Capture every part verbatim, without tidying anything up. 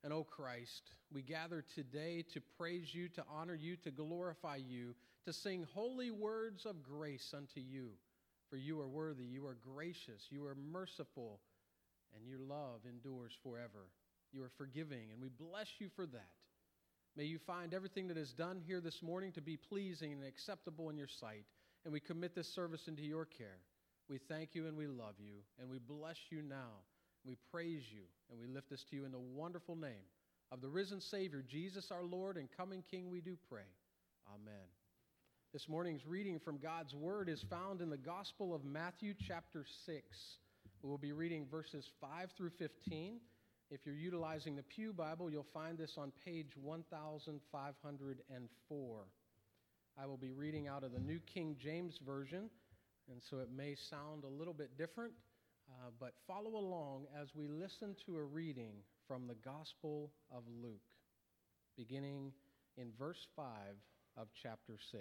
And O Christ, we gather today to praise you, to honor you, to glorify you, to sing holy words of grace unto you. For you are worthy, you are gracious, you are merciful, and your love endures forever. You are forgiving, and we bless you for that. May you find everything that is done here this morning to be pleasing and acceptable in your sight, and we commit this service into your care. We thank you and we love you, and we bless you now. We praise you, and we lift this to you in the wonderful name of the risen Savior, Jesus our Lord and coming King, we do pray. Amen. This morning's reading from God's Word is found in the Gospel of Matthew, chapter six. We will be reading verses five through fifteen. If you're utilizing the Pew Bible, you'll find this on page one thousand five hundred four. I will be reading out of the New King James Version, and so it may sound a little bit different, uh, but follow along as we listen to a reading from the Gospel of Luke, beginning in verse five of chapter six.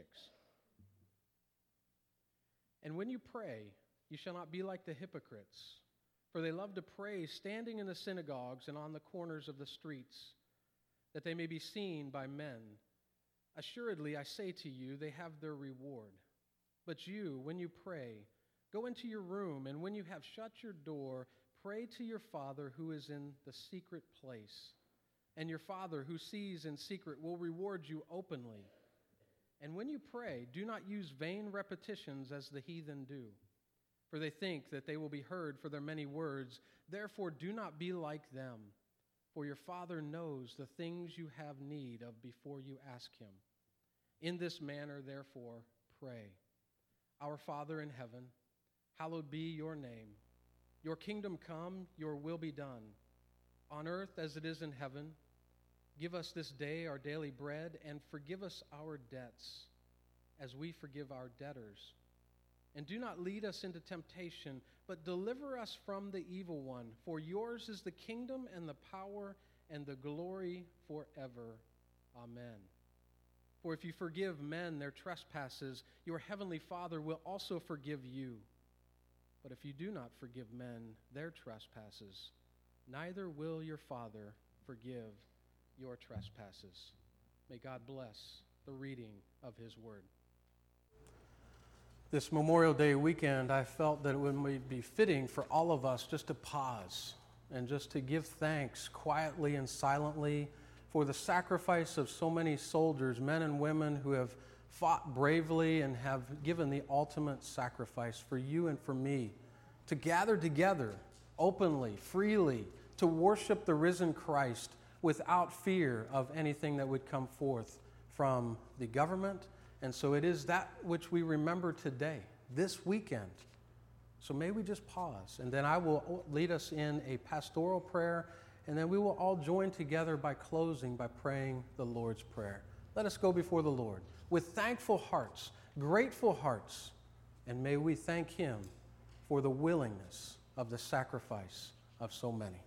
And when you pray, you shall not be like the hypocrites, for they love to pray standing in the synagogues and on the corners of the streets, that they may be seen by men. Assuredly, I say to you, they have their reward. But you, when you pray, go into your room, and when you have shut your door, pray to your Father who is in the secret place. And your Father who sees in secret will reward you openly. And when you pray, do not use vain repetitions as the heathen do, for they think that they will be heard for their many words. Therefore, do not be like them, for your Father knows the things you have need of before you ask him. In this manner, therefore, pray. Our Father in heaven, hallowed be your name. Your kingdom come, your will be done, on earth as it is in heaven. Give us this day our daily bread, and forgive us our debts, as we forgive our debtors. And do not lead us into temptation, but deliver us from the evil one. For yours is the kingdom and the power and the glory forever. Amen. For if you forgive men their trespasses, your heavenly Father will also forgive you. But if you do not forgive men their trespasses, neither will your Father forgive your trespasses. May God bless the reading of his word. This Memorial Day weekend, I felt that it would be fitting for all of us just to pause and just to give thanks quietly and silently for the sacrifice of so many soldiers, men and women who have fought bravely and have given the ultimate sacrifice for you and for me, to gather together openly, freely, to worship the risen Christ without fear of anything that would come forth from the government. And so it is that which we remember today, this weekend. So may we just pause, and then I will lead us in a pastoral prayer, and then we will all join together by closing by praying the Lord's Prayer. Let us go before the Lord with thankful hearts, grateful hearts, and may we thank him for the willingness of the sacrifice of so many.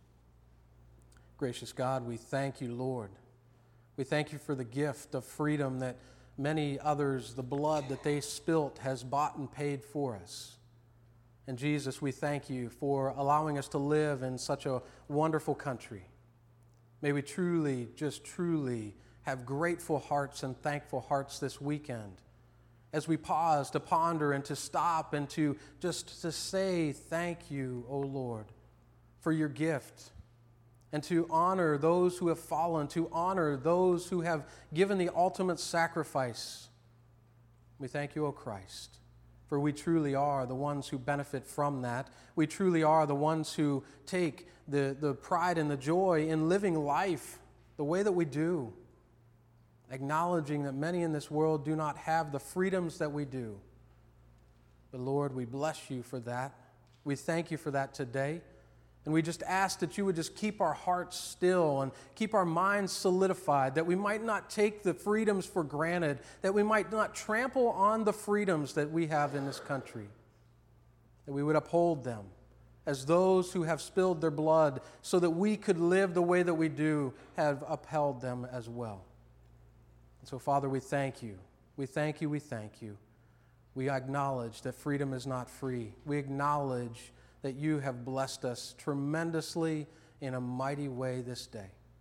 Gracious God, we thank you, Lord. We thank you for the gift of freedom that many others, the blood that they spilt, has bought and paid for us. And Jesus, we thank you for allowing us to live in such a wonderful country. May we truly, just truly have grateful hearts and thankful hearts this weekend as we pause to ponder and to stop and to just to say thank you, O Lord, for your gift, and to honor those who have fallen, to honor those who have given the ultimate sacrifice. We thank you, O Christ, for we truly are the ones who benefit from that. We truly are the ones who take the, the pride and the joy in living life the way that we do, acknowledging that many in this world do not have the freedoms that we do. But Lord, we bless you for that. We thank you for that today. And we just ask that you would just keep our hearts still and keep our minds solidified, that we might not take the freedoms for granted, that we might not trample on the freedoms that we have in this country, that we would uphold them as those who have spilled their blood so that we could live the way that we do have upheld them as well. And so, Father, we thank you. We thank you, we thank you. We acknowledge that freedom is not free. We acknowledge that you have blessed us tremendously in a mighty way this day.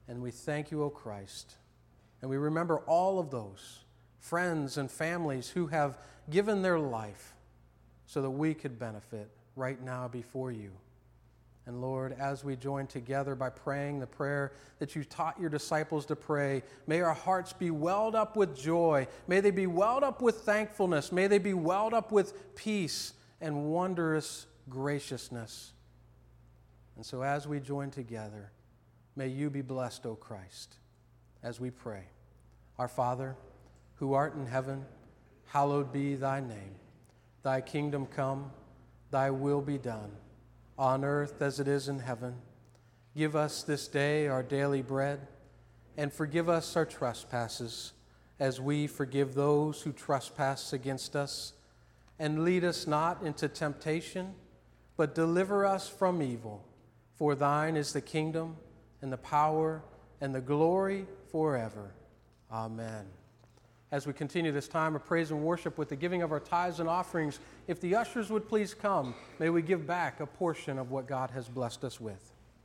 And we thank you, O Christ. And we remember all of those friends and families who have given their life so that we could benefit right now before you. And Lord, as we join together by praying the prayer that you taught your disciples to pray, may our hearts be welled up with joy. May they be welled up with thankfulness. May they be welled up with peace and wondrous graciousness. And so as we join together, may you be blessed, O Christ, as we pray. Our Father, who art in heaven, hallowed be thy name. Thy kingdom come, thy will be done, on earth as it is in heaven. Give us this day our daily bread, and forgive us our trespasses, as we forgive those who trespass against us. And lead us not into temptation, but deliver us from evil. For thine is the kingdom, and the power, and the glory forever. Amen. As we continue this time of praise and worship with the giving of our tithes and offerings, if the ushers would please come, may we give back a portion of what God has blessed us with.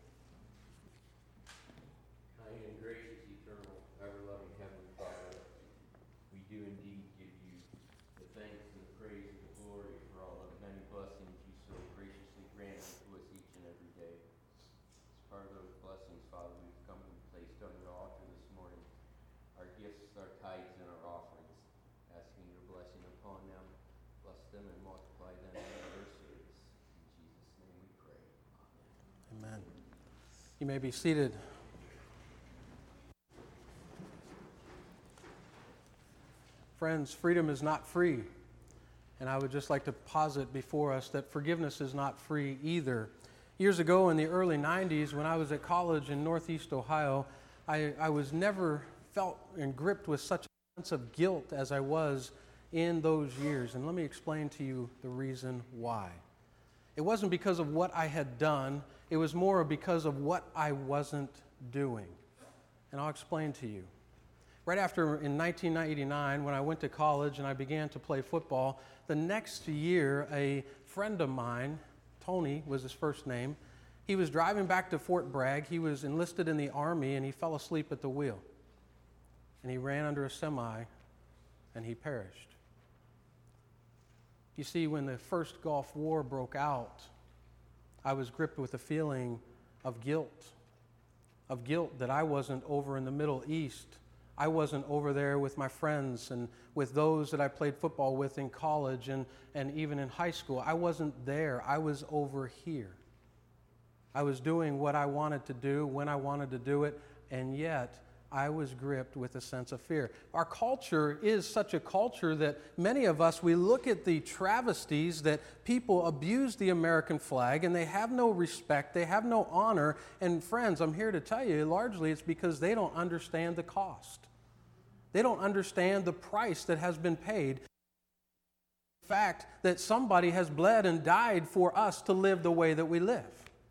Kind and gracious, eternal, ever-loving Heavenly Father, we do indeed give you the thanks and the praise and the glory for all the many blessings you so graciously grant to us each and every day. As part of those blessings, Father, we've come and placed on your altar this morning our gifts, our tithes, and our offerings, asking your blessing upon them. Bless them and multiply them in their service. In Jesus' name we pray. Amen. Amen. You may be seated. Friends, freedom is not free. And I would just like to posit before us that forgiveness is not free either. Years ago in the early nineties, when I was at college in Northeast Ohio, I, I was never felt and gripped with such a sense of guilt as I was in those years. And let me explain to you the reason why. It wasn't because of what I had done. It was more because of what I wasn't doing. And I'll explain to you. Right after, in nineteen eighty-nine, when I went to college and I began to play football, the next year, a friend of mine, Tony was his first name, he was driving back to Fort Bragg. He was enlisted in the Army, and he fell asleep at the wheel. And he ran under a semi, and he perished. You see, when the first Gulf War broke out, I was gripped with a feeling of guilt, of guilt that I wasn't over in the Middle East. I wasn't over there with my friends and with those that I played football with in college and, and even in high school. I wasn't there. I was over here. I was doing what I wanted to do when I wanted to do it, and yet I was gripped with a sense of fear. Our culture is such a culture that many of us, we look at the travesties that people abuse the American flag, and they have no respect, they have no honor. And friends, I'm here to tell you, largely it's because they don't understand the cost. They don't understand the price that has been paid. The fact that somebody has bled and died for us to live the way that we live.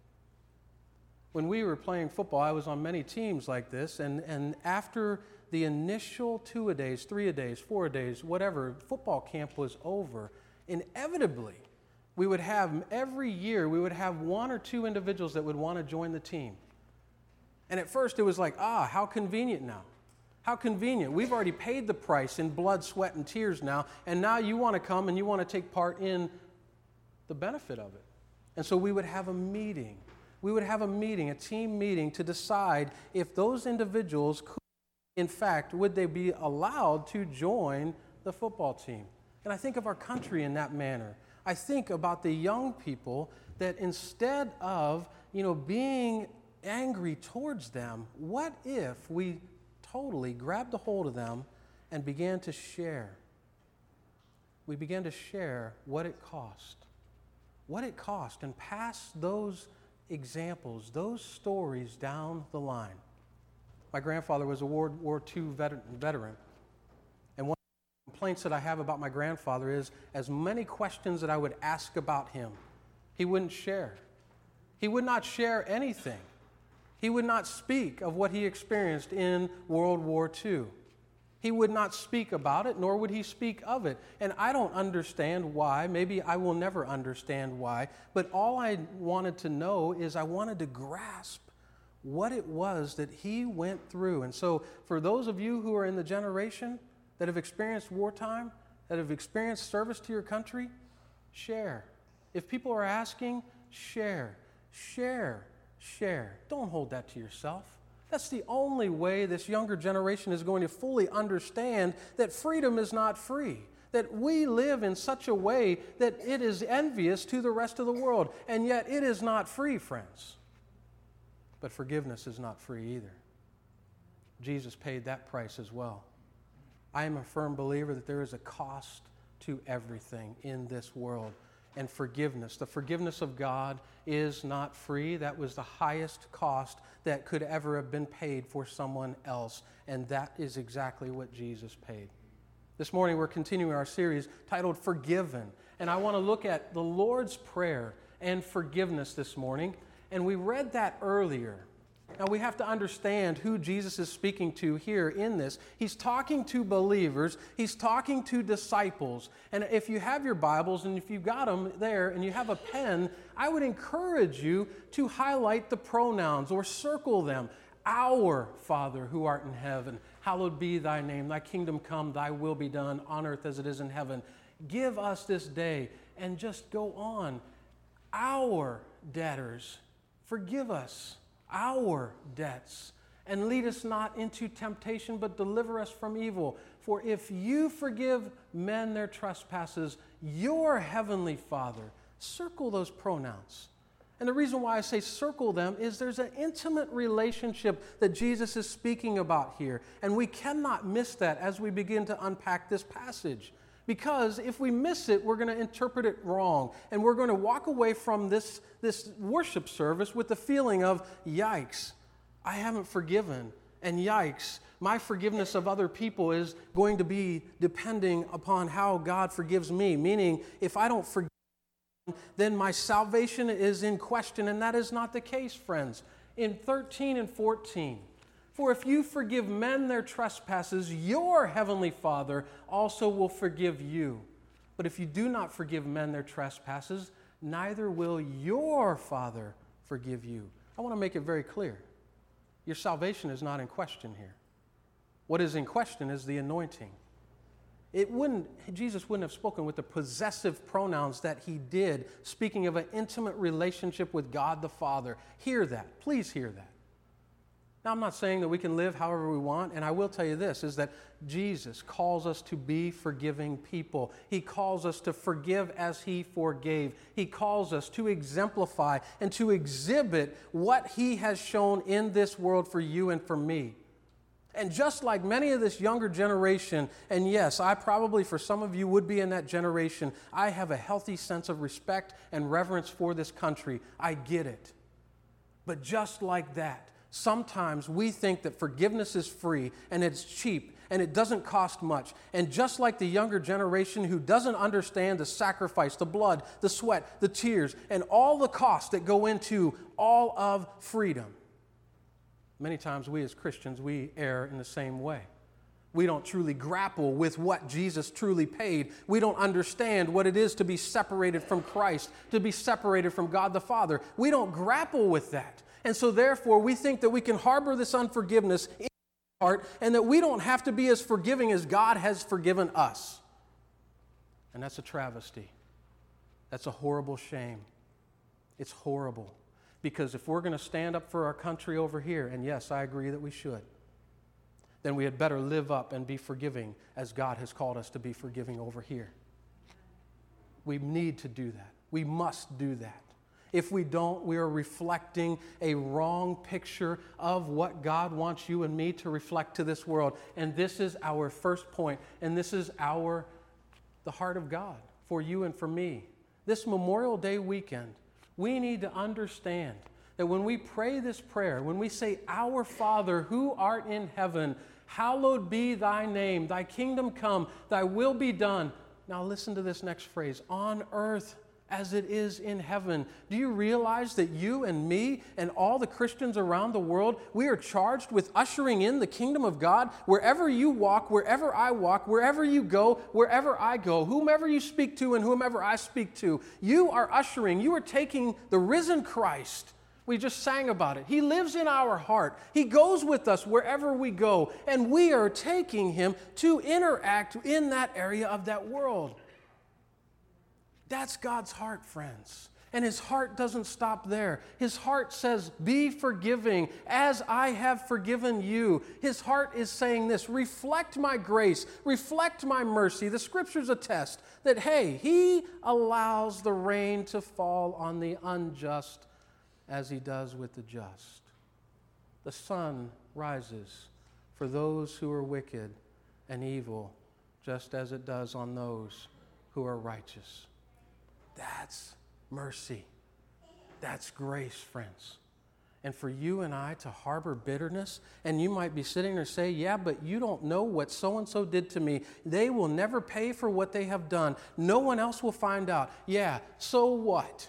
When we were playing football, I was on many teams like this, and, and after the initial two-a-days, three-a-days, four-a-days, whatever, football camp was over, inevitably, we would have, every year, we would have one or two individuals that would want to join the team. And at first it was like, ah, how convenient now. How convenient. We've already paid the price in blood, sweat, and tears now, and now you want to come and you want to take part in the benefit of it. And so we would have a meeting. We would have a meeting, a team meeting, to decide if those individuals could, in fact, would they be allowed to join the football team. And I think of our country in that manner. I think about the young people that instead of, you know, being angry towards them, what if we totally grabbed a hold of them and began to share? We began to share what it cost. What it cost, and pass those examples, those stories down the line. My grandfather was a World War Two veteran, and one of the complaints that I have about my grandfather is as many questions that I would ask about him, he wouldn't share. He would not share anything. He would not speak of what he experienced in World War Two. He would not speak about it, nor would he speak of it. And I don't understand why. Maybe I will never understand why. But all I wanted to know is I wanted to grasp what it was that he went through. And so for those of you who are in the generation that have experienced wartime, that have experienced service to your country, share. If people are asking, share, share, share. Don't hold that to yourself. That's the only way this younger generation is going to fully understand that freedom is not free, that we live in such a way that it is envious to the rest of the world, and yet it is not free, friends. But forgiveness is not free either. Jesus paid that price as well. I am a firm believer that there is a cost to everything in this world. And forgiveness, the forgiveness of God is not free. That was the highest cost that could ever have been paid for someone else. And that is exactly what Jesus paid. This morning we're continuing our series titled Forgiven. And I want to look at the Lord's Prayer and forgiveness this morning. And we read that earlier. Now we have to understand who Jesus is speaking to here in this. He's talking to believers. He's talking to disciples. And if you have your Bibles and if you've got them there and you have a pen, I would encourage you to highlight the pronouns or circle them. Our Father who art in heaven, hallowed be thy name. Thy kingdom come, thy will be done on earth as it is in heaven. Give us this day, and just go on. Our debtors, forgive us our debts, and lead us not into temptation, but deliver us from evil. For if you forgive men their trespasses, your heavenly Father, circle those pronouns. And the reason why I say circle them is there's an intimate relationship that Jesus is speaking about here, and we cannot miss that as we begin to unpack this passage. Because if we miss it, we're going to interpret it wrong. And we're going to walk away from this, this worship service with the feeling of, yikes, I haven't forgiven. And yikes, my forgiveness of other people is going to be depending upon how God forgives me. Meaning, if I don't forgive, then my salvation is in question. And that is not the case, friends. In thirteen and fourteen, for if you forgive men their trespasses, your heavenly Father also will forgive you. But if you do not forgive men their trespasses, neither will your Father forgive you. I want to make it very clear. Your salvation is not in question here. What is in question is the anointing. It wouldn't, Jesus wouldn't have spoken with the possessive pronouns that he did, speaking of an intimate relationship with God the Father. Hear that. Please hear that. Now, I'm not saying that we can live however we want, and I will tell you this, is that Jesus calls us to be forgiving people. He calls us to forgive as he forgave. He calls us to exemplify and to exhibit what he has shown in this world for you and for me. And just like many of this younger generation, and yes, I probably for some of you would be in that generation, I have a healthy sense of respect and reverence for this country. I get it. But just like that, sometimes we think that forgiveness is free and it's cheap and it doesn't cost much. And just like the younger generation who doesn't understand the sacrifice, the blood, the sweat, the tears, and all the costs that go into all of freedom, many times we as Christians, we err in the same way. We don't truly grapple with what Jesus truly paid. We don't understand what it is to be separated from Christ, to be separated from God the Father. We don't grapple with that. And so therefore, we think that we can harbor this unforgiveness in our heart and that we don't have to be as forgiving as God has forgiven us. And that's a travesty. That's a horrible shame. It's horrible. Because if we're going to stand up for our country over here, and yes, I agree that we should, then we had better live up and be forgiving as God has called us to be forgiving over here. We need to do that. We must do that. If we don't, we are reflecting a wrong picture of what God wants you and me to reflect to this world. And this is our first point, and this is our, the heart of God for you and for me. This Memorial Day weekend, we need to understand that when we pray this prayer, when we say, Our Father who art in heaven, hallowed be thy name, thy kingdom come, thy will be done. Now listen to this next phrase, on earth as it is in heaven. Do you realize that you and me and all the Christians around the world, we are charged with ushering in the kingdom of God wherever you walk, wherever I walk, wherever you go, wherever I go, whomever you speak to and whomever I speak to. You are ushering, you are taking the risen Christ, We just sang about it. He lives in our heart. He goes with us wherever we go, and we are taking him to interact in that area of that world. That's God's heart, friends. And his heart doesn't stop there. His heart says, be forgiving as I have forgiven you. His heart is saying this, reflect my grace, reflect my mercy. The scriptures attest that, hey, he allows the rain to fall on the unjust as he does with the just. The sun rises for those who are wicked and evil, just as it does on those who are righteous. That's mercy. That's grace, friends. And for you and I to harbor bitterness, and you might be sitting there saying, yeah, but you don't know what so-and-so did to me. They will never pay for what they have done. No one else will find out. Yeah, so what?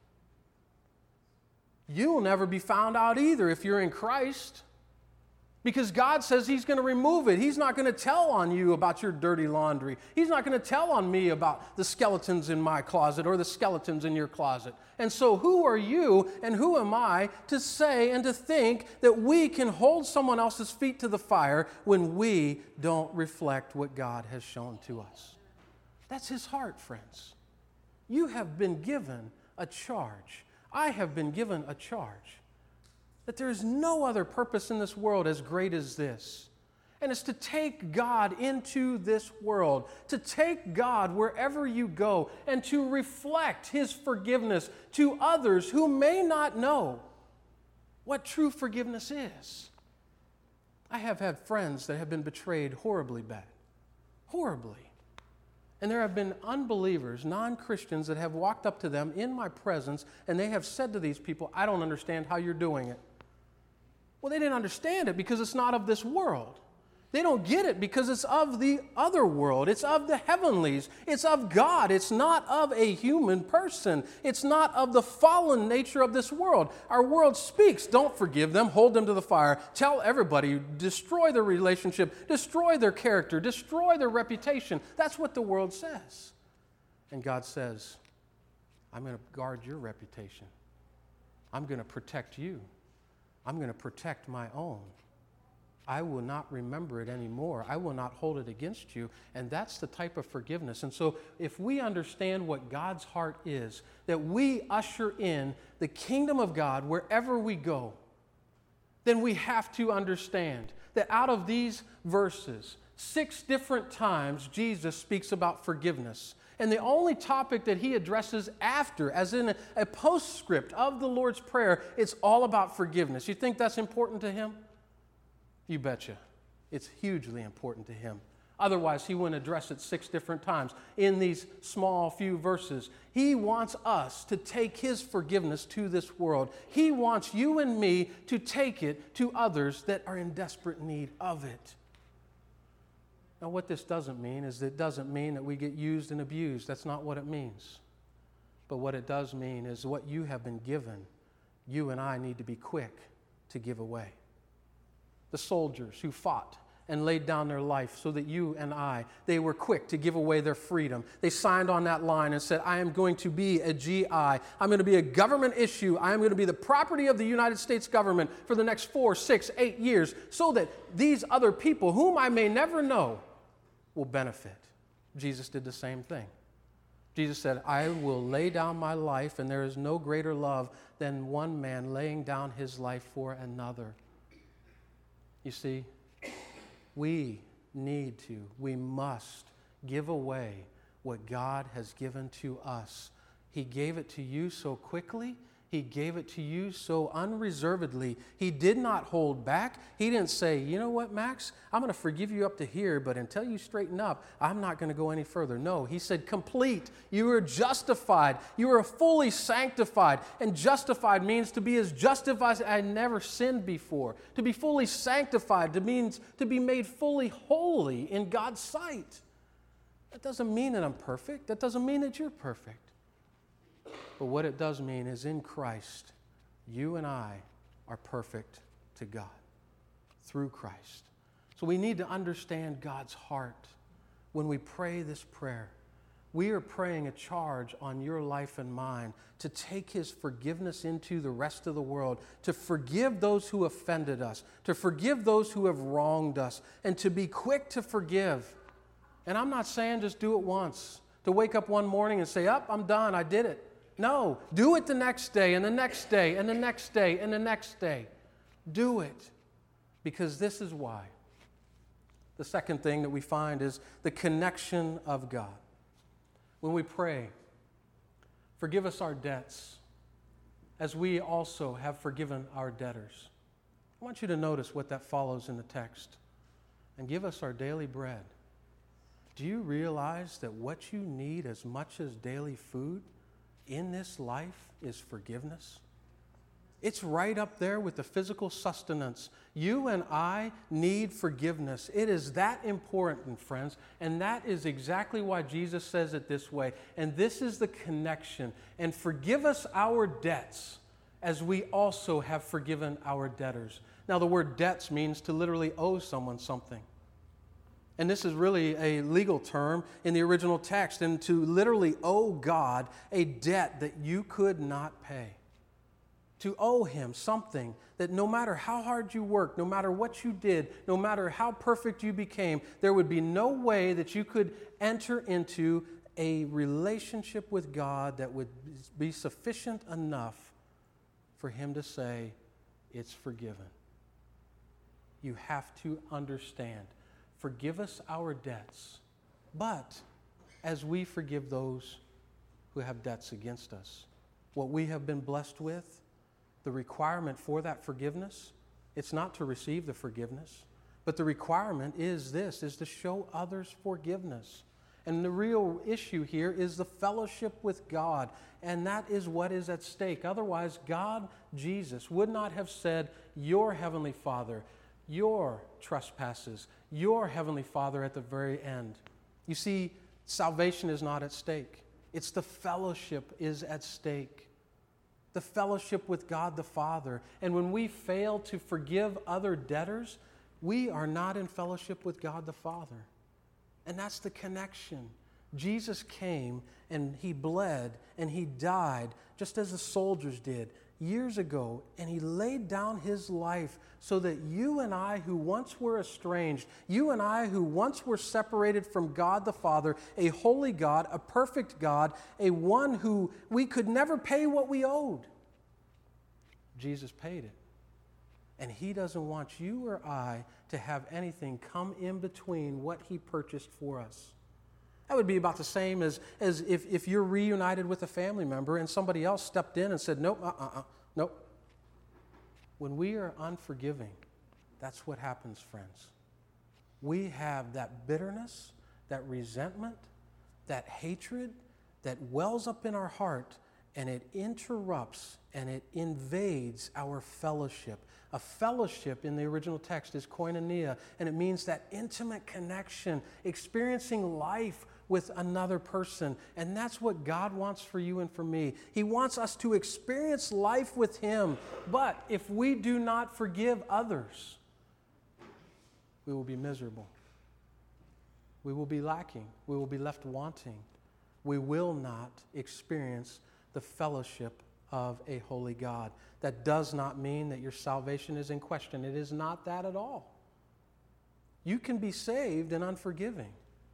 You will never be found out either if you're in Christ. Because God says he's going to remove it. He's not going to tell on you about your dirty laundry. He's not going to tell on me about the skeletons in my closet or the skeletons in your closet. And so who are you and who am I to say and to think that we can hold someone else's feet to the fire when we don't reflect what God has shown to us? That's his heart, friends. You have been given a charge. I have been given a charge. That there is no other purpose in this world as great as this. And it's to take God into this world, to take God wherever you go, and to reflect his forgiveness to others who may not know what true forgiveness is. I have had friends that have been betrayed horribly bad. Horribly. And there have been unbelievers, non-Christians, that have walked up to them in my presence, and they have said to these people, I don't understand how you're doing it. Well, they didn't understand it because it's not of this world. They don't get it because it's of the other world. It's of the heavenlies. It's of God. It's not of a human person. It's not of the fallen nature of this world. Our world speaks. Don't forgive them. Hold them to the fire. Tell everybody. Destroy their relationship. Destroy their character. Destroy their reputation. That's what the world says. And God says, I'm going to guard your reputation. I'm going to protect you. I'm going to protect my own. I will not remember it anymore. I will not hold it against you. And that's the type of forgiveness. And so if we understand what God's heart is, that we usher in the kingdom of God wherever we go, then we have to understand that out of these verses, six different times Jesus speaks about forgiveness. And the only topic that he addresses after, as in a, a postscript of the Lord's Prayer, it's all about forgiveness. You think that's important to him? You betcha. It's hugely important to him. Otherwise, he wouldn't address it six different times in these small few verses. He wants us to take his forgiveness to this world. He wants you and me to take it to others that are in desperate need of it. Now, what this doesn't mean is it doesn't mean that we get used and abused. That's not what it means. But what it does mean is what you have been given, you and I need to be quick to give away. The soldiers who fought and laid down their life so that you and I, they were quick to give away their freedom. They signed on that line and said, I am going to be a G I. I'm going to be a government issue. I am going to be the property of the United States government for the next four, six, eight years so that these other people, whom I may never know, will benefit. Jesus did the same thing. Jesus said, I will lay down my life, and there is no greater love than one man laying down his life for another. You see, we need to, we must give away what God has given to us. He gave it to you so quickly. He gave it to you so unreservedly. He did not hold back. He didn't say, you know what, Max, I'm going to forgive you up to here, but until you straighten up, I'm not going to go any further. No, he said, complete. You are justified. You are fully sanctified. And justified means to be as justified as I never sinned before. To be fully sanctified to means to be made fully holy in God's sight. That doesn't mean that I'm perfect. That doesn't mean that you're perfect. But what it does mean is in Christ, you and I are perfect to God through Christ. So we need to understand God's heart when we pray this prayer. we are praying a charge on your life and mine to take his forgiveness into the rest of the world, to forgive those who offended us, to forgive those who have wronged us, and to be quick to forgive. And I'm not saying just do it once, to wake up one morning and say, up, I'm done, I did it. No, do it the next day, and the next day, and the next day, and the next day. Do it, because this is why. The second thing that we find is the connection of God. When we pray, forgive us our debts, as we also have forgiven our debtors. I want you to notice what that follows in the text. And give us our daily bread. Do you realize that what you need as much as daily food in this life is forgiveness? It's right up there with the physical sustenance. You and I need forgiveness. It is that important, friends. And that is exactly why Jesus says it this way. And this is the connection. And forgive us our debts as we also have forgiven our debtors. Now, the word debts means to literally owe someone something. And this is really a legal term in the original text. And to literally owe God a debt that you could not pay. To owe him something that no matter how hard you worked, no matter what you did, no matter how perfect you became, there would be no way that you could enter into a relationship with God that would be sufficient enough for him to say, it's forgiven. You have to understand, forgive us our debts, but as we forgive those who have debts against us, what we have been blessed with, the requirement for that forgiveness, it's not to receive the forgiveness, but the requirement is this, is to show others forgiveness. And the real issue here is the fellowship with God, and that is what is at stake. Otherwise, God, Jesus, would not have said, your Heavenly Father, your trespasses, your Heavenly Father at the very end. You see, salvation is not at stake. It's the fellowship is at stake. The fellowship with God the Father. And when we fail to forgive other debtors, we are not in fellowship with God the Father. And that's the connection. Jesus came and he bled and he died just as the soldiers did years ago, and he laid down his life so that you and I who once were estranged, you and I who once were separated from God the Father, a holy God, a perfect God, a one who we could never pay what we owed. Jesus paid it. And he doesn't want you or I to have anything come in between what he purchased for us. That would be about the same as, as if, if you're reunited with a family member and somebody else stepped in and said, nope, uh-uh, nope. When we are unforgiving, that's what happens, friends. We have that bitterness, that resentment, that hatred that wells up in our heart, and it interrupts and it invades our fellowship. A fellowship in the original text is koinonia, and it means that intimate connection, experiencing life with another person. And that's what God wants for you and for me. He wants us to experience life with him. But if we do not forgive others, we will be miserable. We will be lacking. We will be left wanting. We will not experience the fellowship of a holy God. That does not mean that your salvation is in question. It is not that at all. You can be saved and unforgiving.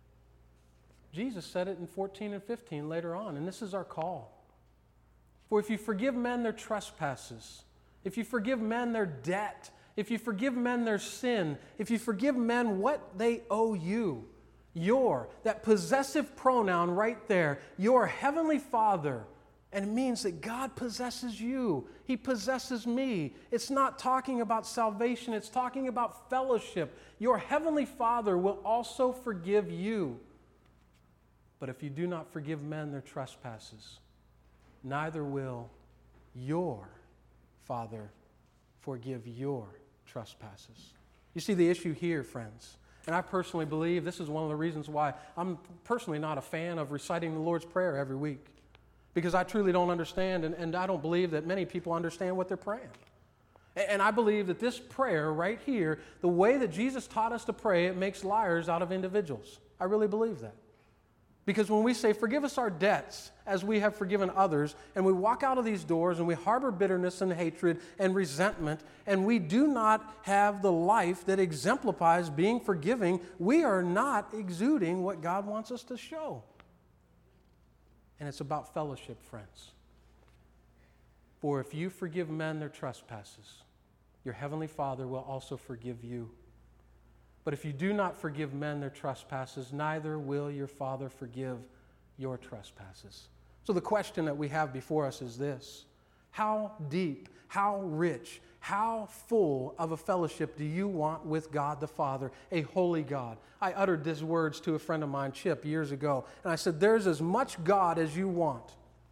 Jesus said it in fourteen and fifteen later on, and this is our call. For if you forgive men their trespasses, if you forgive men their debt, if you forgive men their sin, if you forgive men what they owe you, your, that possessive pronoun right there, your Heavenly Father, and it means that God possesses you. He possesses me. It's not talking about salvation. It's talking about fellowship. Your Heavenly Father will also forgive you. But if you do not forgive men their trespasses, neither will your Father forgive your trespasses. You see the issue here, friends. And I personally believe this is one of the reasons why I'm personally not a fan of reciting the Lord's Prayer every week. Because I truly don't understand, and, and I don't believe that many people understand what they're praying. And, and I believe that this prayer right here, the way that Jesus taught us to pray, it makes liars out of individuals. I really believe that. Because when we say, forgive us our debts as we have forgiven others, and we walk out of these doors and we harbor bitterness and hatred and resentment, and we do not have the life that exemplifies being forgiving, we are not exuding what God wants us to show. And it's about fellowship, friends. For if you forgive men their trespasses, your heavenly Father will also forgive you. But if you do not forgive men their trespasses, neither will your Father forgive your trespasses. So the question that we have before us is this: how deep, how rich, how full of a fellowship do you want with God the Father, a holy God? I uttered these words to a friend of mine, Chip, years ago, and I said, there's as much God as you want.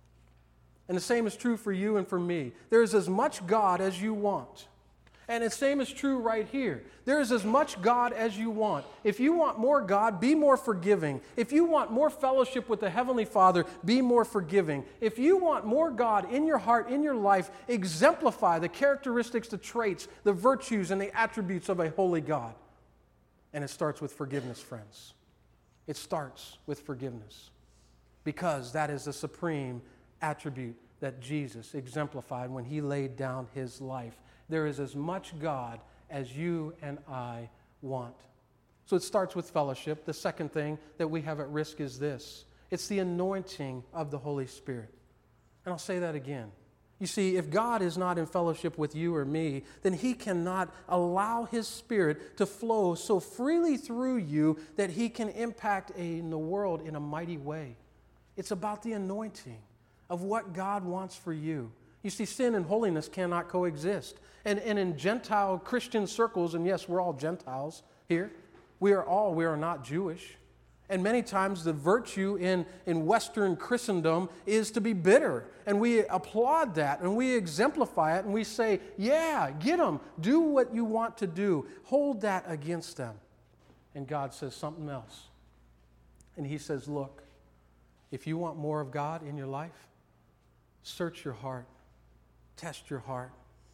And the same is true for you and for me. There is as much God as you want. And the same is true right here. There is as much God as you want. If you want more God, be more forgiving. If you want more fellowship with the Heavenly Father, be more forgiving. If you want more God in your heart, in your life, exemplify the characteristics, the traits, the virtues, and the attributes of a holy God. And it starts with forgiveness, friends. It starts with forgiveness. Because that is the supreme attribute that Jesus exemplified when He laid down His life. There is as much God as you and I want. So it starts with fellowship. The second thing that we have at risk is this: it's the anointing of the Holy Spirit. And I'll say that again. You see, if God is not in fellowship with you or me, then He cannot allow His Spirit to flow so freely through you that He can impact a, in the world in a mighty way. It's about the anointing of what God wants for you. You see, sin and holiness cannot coexist. And, and in Gentile Christian circles, and yes, we're all Gentiles here, we are all, we are not Jewish. And many times the virtue in, in Western Christendom is to be bitter. And we applaud that, and we exemplify it, and we say, yeah, get them, do what you want to do. Hold that against them. And God says something else. And He says, look, if you want more of God in your life, search your heart. Test your heart.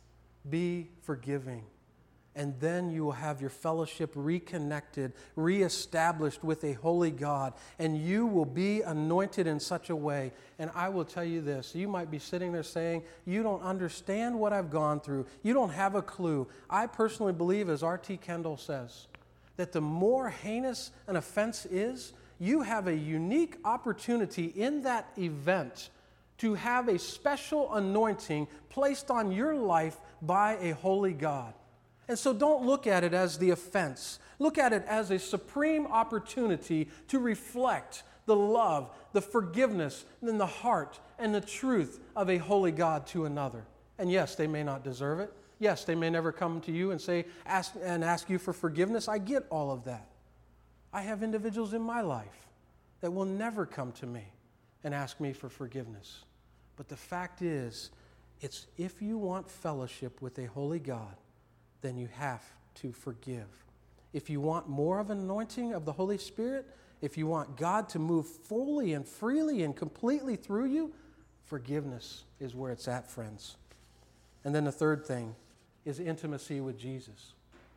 Be forgiving. And then you will have your fellowship reconnected, reestablished with a holy God. And you will be anointed in such a way. And I will tell you this. You might be sitting there saying, you don't understand what I've gone through. You don't have a clue. I personally believe, as R T Kendall says, that the more heinous an offense is, you have a unique opportunity in that event to have a special anointing placed on your life by a holy God. And so don't look at it as the offense. Look at it as a supreme opportunity to reflect the love, the forgiveness, and the heart and the truth of a holy God to another. And yes, they may not deserve it. Yes, they may never come to you and say ask and ask you for forgiveness. I get all of that. I have individuals in my life that will never come to me and ask me for forgiveness. But the fact is, it's if you want fellowship with a holy God, then you have to forgive. If you want more of an anointing of the Holy Spirit, if you want God to move fully and freely and completely through you, forgiveness is where it's at, friends. And then the third thing is intimacy with Jesus.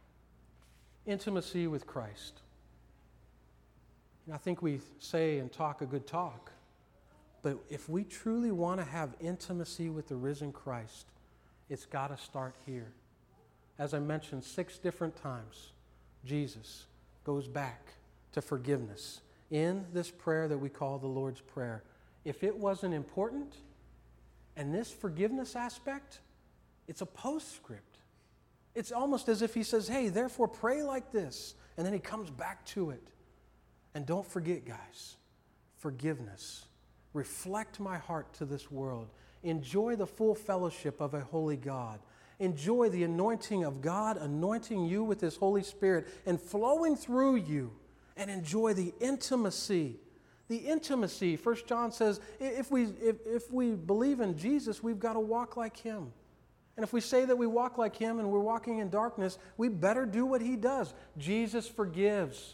Intimacy with Christ. And I think we say and talk a good talk, but if we truly want to have intimacy with the risen Christ, it's got to start here. As I mentioned six different times, Jesus goes back to forgiveness in this prayer that we call the Lord's Prayer. If it wasn't important, and this forgiveness aspect, it's a postscript. It's almost as if He says, hey, therefore pray like this, and then He comes back to it. And don't forget, guys, forgiveness. Reflect my heart to this world. Enjoy the full fellowship of a holy God. Enjoy the anointing of God, anointing you with His Holy Spirit and flowing through you. And enjoy the intimacy. The intimacy. First John says, if we, if, if we believe in Jesus, we've got to walk like Him. And if we say that we walk like Him and we're walking in darkness, we better do what He does. Jesus forgives.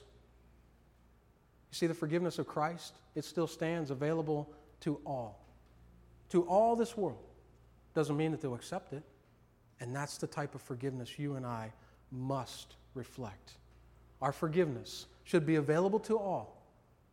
You see the forgiveness of Christ? It still stands available to all. To all this world. Doesn't mean that they'll accept it. And that's the type of forgiveness you and I must reflect. Our forgiveness should be available to all.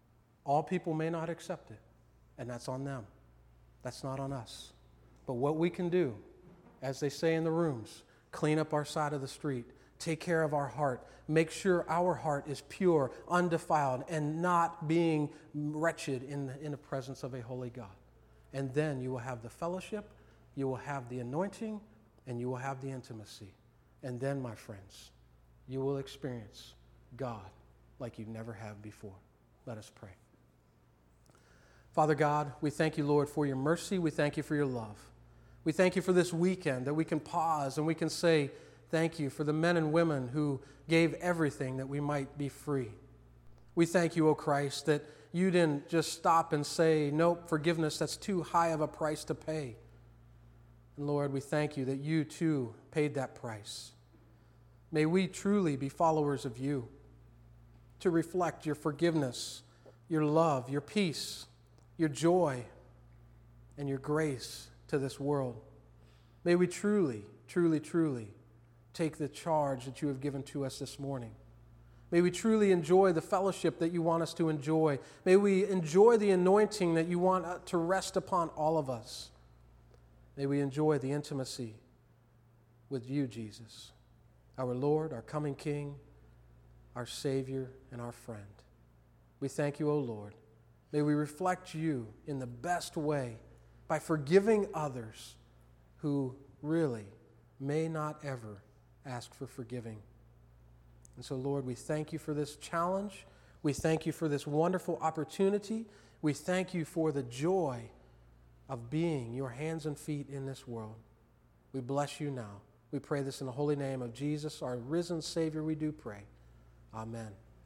All people may not accept it, and that's on them. That's not on us. But what we can do, as they say in the rooms, clean up our side of the street, take care of our heart, make sure our heart is pure, undefiled, and not being wretched in the, in the presence of a holy God. And then you will have the fellowship, you will have the anointing, and you will have the intimacy. And then, my friends, you will experience God like you never have before. Let us pray. Father God, we thank you, Lord, for your mercy. We thank you for your love. We thank you for this weekend that we can pause and we can say thank you for the men and women who gave everything that we might be free. We thank you, O Christ, that you didn't just stop and say, nope, forgiveness, that's too high of a price to pay. And Lord, we thank you that you too paid that price. May we truly be followers of you, to reflect your forgiveness, your love, your peace, your joy, and your grace to this world. May we truly, truly, truly take the charge that you have given to us this morning. May we truly enjoy the fellowship that you want us to enjoy. May we enjoy the anointing that you want to rest upon all of us. May we enjoy the intimacy with you, Jesus, our Lord, our coming King, our Savior, and our friend. We thank you, O Lord. May we reflect you in the best way by forgiving others who really may not ever ask for forgiving. And so, Lord, we thank you for this challenge. We thank you for this wonderful opportunity. We thank you for the joy of being your hands and feet in this world. We bless you now. We pray this in the holy name of Jesus, our risen Savior, we do pray. Amen.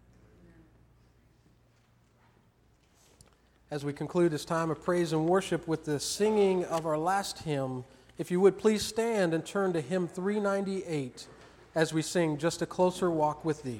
As we conclude this time of praise and worship with the singing of our last hymn, if you would please stand and turn to hymn three ninety-eight as we sing Just a Closer Walk with Thee.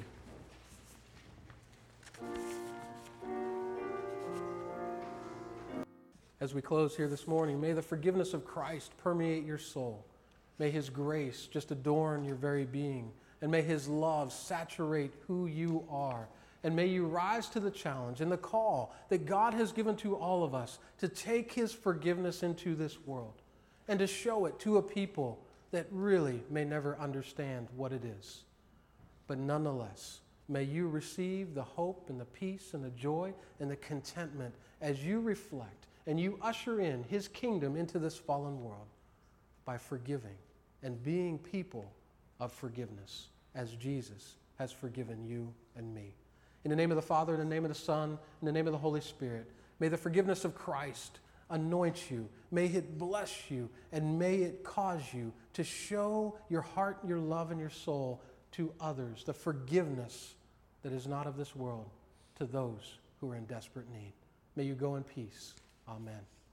As we close here this morning, may the forgiveness of Christ permeate your soul. May his grace just adorn your very being. And may his love saturate who you are. And may you rise to the challenge and the call that God has given to all of us to take his forgiveness into this world and to show it to a people that really may never understand what it is. But nonetheless, may you receive the hope and the peace and the joy and the contentment as you reflect and you usher in his kingdom into this fallen world by forgiving and being people of forgiveness as Jesus has forgiven you and me. In the name of the Father, in the name of the Son, in the name of the Holy Spirit, may the forgiveness of Christ anoint you. May it bless you, and may it cause you to show your heart, your love, and your soul to others, the forgiveness that is not of this world, to those who are in desperate need. May you go in peace. Amen.